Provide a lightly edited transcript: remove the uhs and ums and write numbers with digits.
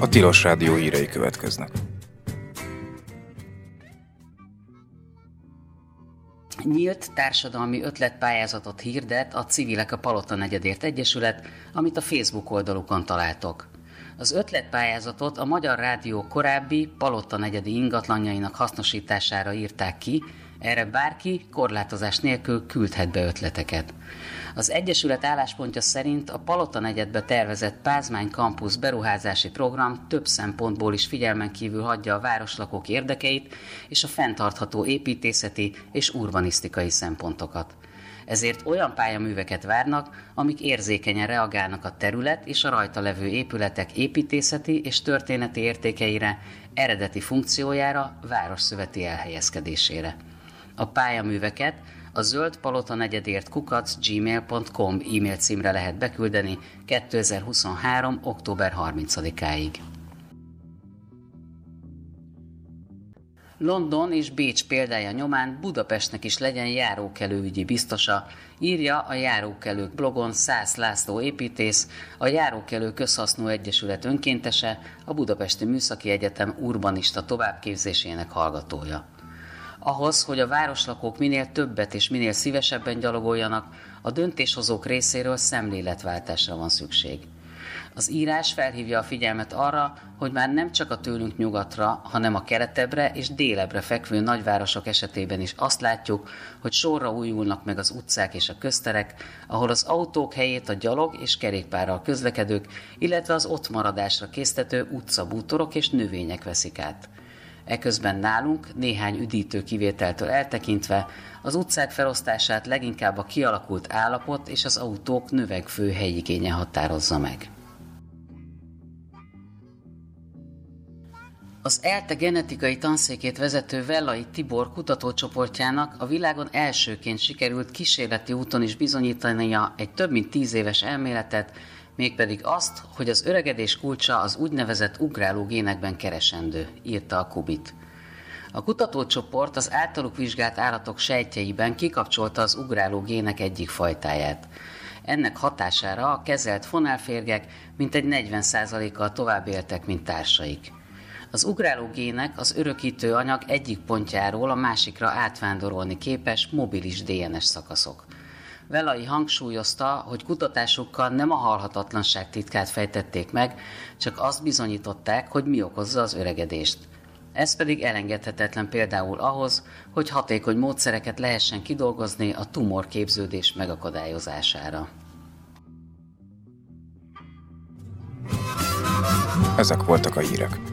Tilos Rádió hírei következnek. Nyílt társadalmi ötletpályázatot hirdet a Civilek a Palota negyedért Egyesület, amit a Facebook oldalukon találtok. Az ötletpályázatot a Magyar Rádió korábbi Palota negyedi ingatlanjainak hasznosítására írták ki, erre bárki korlátozás nélkül küldhet be ötleteket. Az Egyesület álláspontja szerint a Palota negyedbe tervezett Pázmány Campus beruházási program több szempontból is figyelmen kívül hagyja a városlakók érdekeit és a fenntartható építészeti és urbanisztikai szempontokat. Ezért olyan pályaműveket várnak, amik érzékenyen reagálnak a terület és a rajta levő épületek építészeti és történeti értékeire, eredeti funkciójára, városszöveti elhelyezkedésére. A pályaműveket a zöldpalotanegyedért@gmail.com e-mail címre lehet beküldeni 2023. október 30-áig. London és Bécs példája nyomán Budapestnek is legyen járókelőügyi biztosa, írja a Járókelők blogon Szász László építész, a Járókelő Közhasznú Egyesület önkéntese, a Budapesti Műszaki Egyetem urbanista továbbképzésének hallgatója. Ahhoz, hogy a városlakók minél többet és minél szívesebben gyalogoljanak, a döntéshozók részéről szemléletváltásra van szükség. Az írás felhívja a figyelmet arra, hogy már nem csak a tőlünk nyugatra, hanem a keletebbre és délebre fekvő nagyvárosok esetében is azt látjuk, hogy sorra újulnak meg az utcák és a közterek, ahol az autók helyét a gyalog és kerékpárral közlekedők, illetve az ott maradásra késztető utcabútorok és növények veszik át. Eközben nálunk, néhány üdítő kivételtől eltekintve, az utcák felosztását leginkább a kialakult állapot és az autók növekvő helyigénye határozza meg. Az ELTE genetikai tanszékét vezető Vellai Tibor kutatócsoportjának a világon elsőként sikerült kísérleti úton is bizonyítania egy több mint 10 éves elméletet, mégpedig azt, hogy az öregedés kulcsa az úgynevezett ugráló génekben keresendő, írta a Kubit. A kutatócsoport az általuk vizsgált állatok sejtjeiben kikapcsolta az ugráló gének egyik fajtáját. Ennek hatására a kezelt fonálférgek mintegy 40%-kal tovább éltek, mint társaik. Az ugráló gének az örökítő anyag egyik pontjáról a másikra átvándorolni képes mobilis DNS szakaszok. Vellai hangsúlyozta, hogy kutatásukkal nem a halhatatlanság titkát fejtették meg, csak azt bizonyították, hogy mi okozza az öregedést. Ez pedig elengedhetetlen például ahhoz, hogy hatékony módszereket lehessen kidolgozni a tumorképződés megakadályozására. Ezek voltak a hírek.